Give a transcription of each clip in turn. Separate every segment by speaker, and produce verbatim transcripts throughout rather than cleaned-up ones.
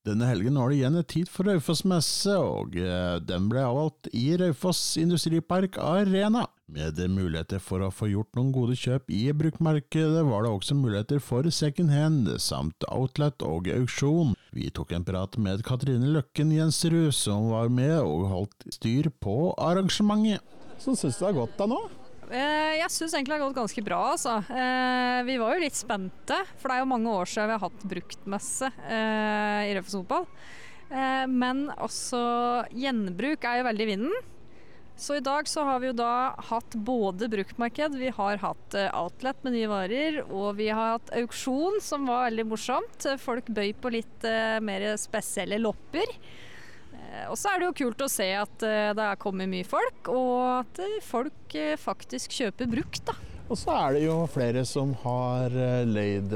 Speaker 1: Denne helgen har det igjen et tid for Raufoss-messe, og den ble avholdt i Raufoss Industripark Arena. Med muligheter for å få gjort noen gode kjøp i bruktmarkedet var det også muligheter for second hand, samt outlet og auksjon. Vi tok en prat med Katrine Løkken Jensrud, som var med og holdt styr på arrangementet.
Speaker 2: Så synes du det har gått da nå?
Speaker 3: Jeg synes egentlig det har gått ganske bra, altså. Vi var jo litt spente, for det er jo mange år siden vi har hatt bruktmesse i Raufoss Fotball. Men også gjenbruk er jo veldig i vinden. Så i dag så har vi jo da hatt både bruktmarked, vi har hatt outlet med nye varer, og vi har hatt auksjon som var veldig morsomt. Folk bøy på litt mer spesielle lopper. Og så er det jo kult å se at det er kommet mye folk, og at folk faktisk kjøper brukt, da.
Speaker 2: Og så er det jo flere som har leid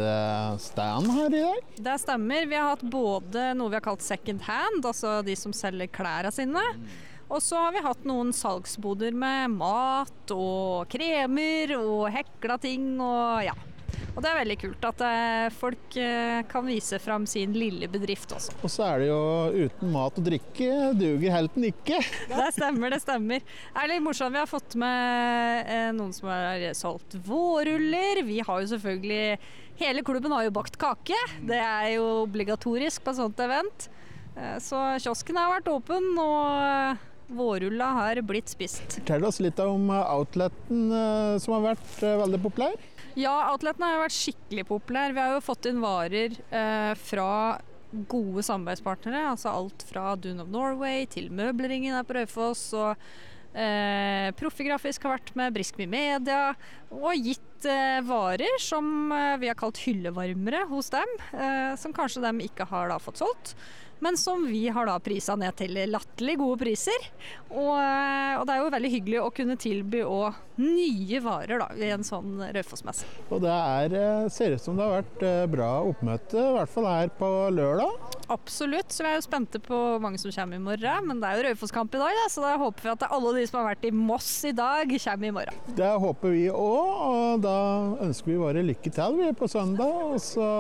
Speaker 2: stand her i dag.
Speaker 3: Det stemmer. Vi har hatt både noe vi har kalt second hand, altså de som selger klærne sine. Og så har vi hatt noen salgsboder med mat og kremer og hekla ting og ja. Og det er veldig kult at folk kan vise frem sin lille bedrift også.
Speaker 2: Og så er det jo uten mat og drikke, duger helten ikke.
Speaker 3: Det stemmer, det stemmer. Det er litt morsomt, vi har fått med noen som har solgt vårruller. Vi har jo selvfølgelig, hele klubben har jo bakt kake. Det er jo obligatorisk på et sånt event. Så kiosken har vært åpen, og vårrulla har blitt spist.
Speaker 2: Fortell oss litt om outleten som har vært veldig populær.
Speaker 3: Ja, outleten har jo vært skikkelig populær. Vi har jo fått inn varer eh, fra gode samarbeidspartnere, altså alt fra Dune of Norway til Møbleringen her på Raufoss, og eh, Profigrafisk har vært med, Briskby Media, og gitt eh, varer som eh, vi har kalt hyllevarmere hos dem, eh, som kanskje de ikke har da fått solgt, men som vi har da priset ned til latterlig gode priser. Og, og det er jo veldig hyggelig å kunne tilby også nye varer da, i en sånn Raufoss-messe.
Speaker 2: Og det er, ser ut som det har vært bra oppmøte, i hvert fall her på lørdag.
Speaker 3: Absolutt, så vi er jo spente på hvor mange som kommer i morgen, men det er jo Raufoss-kamp i dag, da, så da håper vi at alle de som har vært i Moss i dag kommer i morgen.
Speaker 2: Det håper vi også, og da ønsker vi bare lykke til. Vi er på søndag, og så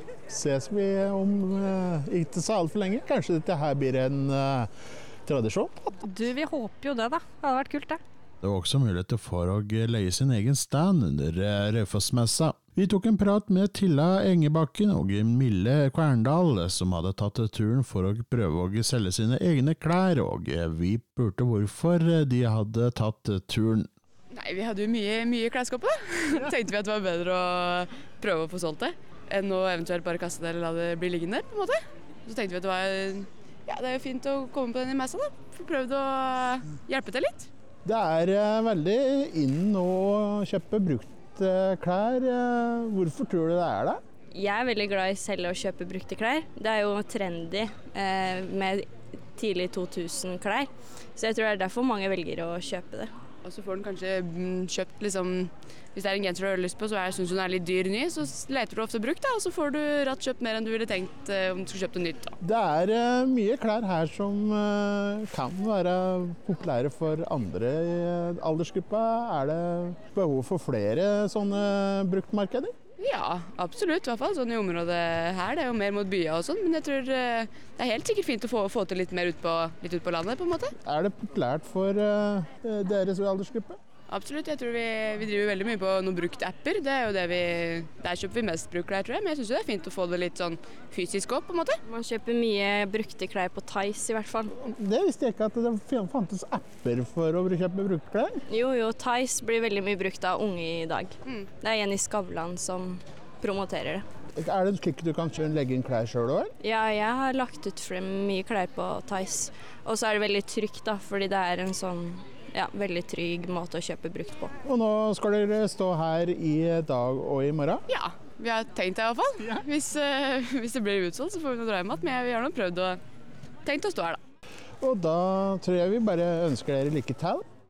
Speaker 2: ses vi om ikke så alt for lenge. Kanskje dette her blir en uh, tradisjon?
Speaker 3: Du, vi håper jo det da. Det hadde vært kult det.
Speaker 1: Det var også muligheter for å leie sin egen stand under Raufoss-messa. Vi tok en prat med Tilla Engebakken og Mille Kverndal, som hadde tatt turen for å prøve å selge sine egne klær, og vi spurte hvorfor de hadde tatt turen.
Speaker 4: Nei, vi hadde jo mye, mye klesskapet da. Tenkte vi at det var bedre å prøve å få solgt det, enn å eventuelt bare kaste det eller la det bli liggende på en måte. Så tenkte vi at det var, ja, det er jo fint å komme på den i messa da, for prøvde å hjelpe til litt.
Speaker 2: Det er uh, veldig inn å kjøpe brukte klær. Uh, hvorfor tror du det er det?
Speaker 5: Jeg er veldig glad i selv å kjøpe brukte klær. Det er jo trendy uh, med tidlig to tusen klær, så jeg tror det er derfor mange velger å kjøpe det.
Speaker 4: Og så får den kanskje kjøpt, liksom, hvis det er en genser du har lyst på, så er, synes du den er litt dyr ny, så leter du ofte brukt da, og så får du rett kjøpt mer enn du ville tenkt uh, om du skulle kjøpt det nytt da.
Speaker 2: Det er uh, mye klær her som uh, kan være populære for andre i aldersgruppa. Er det behov for flere sånne bruktmarkeder?
Speaker 4: Ja, absolutt, i hvert fall sånn i området her, det er jo mer mot byer og sånn, men jeg tror uh, det er helt sikkert fint å få, få til litt mer ut på, litt ut på landet på en måte.
Speaker 2: Er det populært for uh, deres aldersgruppe?
Speaker 4: Absolutt, jeg tror vi, vi driver veldig mye på noen brukte apper, det er jo det vi, der kjøper vi mest brukklær tror jeg, men jeg synes det er fint å få det litt sånn fysisk opp på en måte.
Speaker 5: Man kjøper mye brukte klær på Theis i hvert fall.
Speaker 2: Det visste jeg ikke at det fantes apper for å kjøpe brukte klær.
Speaker 5: Jo, jo, Theis blir veldig mye brukt av unge i dag. Mm. Det er Jenny Skavlan som promoterer det.
Speaker 2: Er det slik du kan legge inn klær selv også?
Speaker 5: Ja, jeg har lagt ut frem mye klær på Theis, og så er det veldig trygt da, fordi det er en sånn ja, veldig trygg måte å kjøpe brukt på.
Speaker 2: Og nå skal dere stå her i dag og i morgen?
Speaker 4: Ja, vi har tenkt det i hvert fall. Ja. Hvis, uh, hvis det blir utsolgt, så får vi noe dra hjem igjen, men vi har nå prøvd å tenkt å stå her da.
Speaker 2: Og da tror jeg vi bare ønsker dere lykke til.